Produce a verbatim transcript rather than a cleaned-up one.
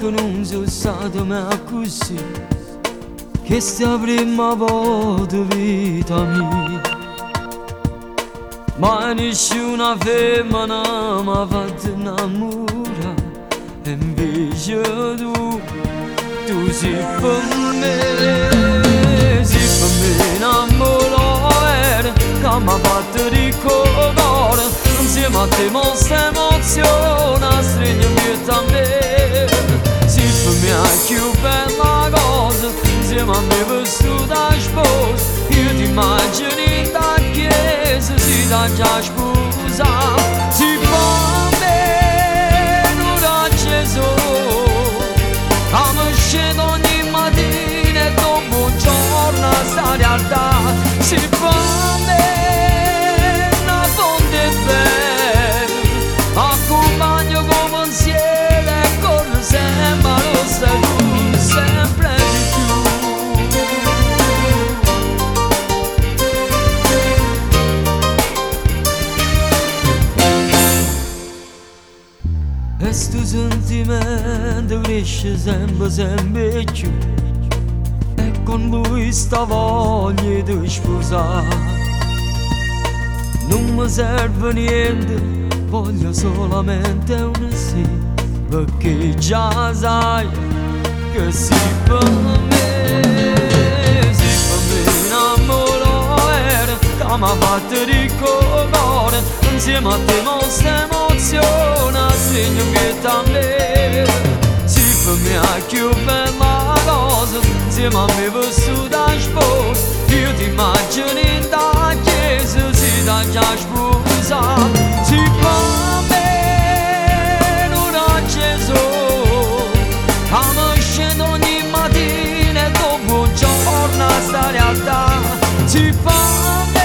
che non sono stato mai così, che sta prima volta vita mia. Ma nessuna femmina mi ha fatto innamorare, e invece tu, tu sei per me, sei per me innamorare, che mi ha fatto ricordare, insieme a te mostra emozione, stringermi a me, sei per me la più bella cosa, insieme a me vestito da sposa, io ti immagini da chiesa, si da già sposa, si fa bene un acceso, come scendo ogni mattina e dopo un giorno a sta realtà, si fa bene una fonte bella, accompagno con pensiero e corre sempre lo stesso, sempre di più. E sto sentimento cresce sempre, sempre più, e con lui sta voglia di sposare. Non mi serve niente, voglio solamente un sì, perché già sai che sì per me, sì per me innamorare, che mi ha fatto ricordare, insieme a te mostra emozione, segno che a me, sì per me la più bella cosa, insieme a me vestito da sposa, io ti immagini da chiesa, si da già sposa, si fa bene un acceso, come scendo ogni mattina e dopo un giorno a sta realtà, si fa bene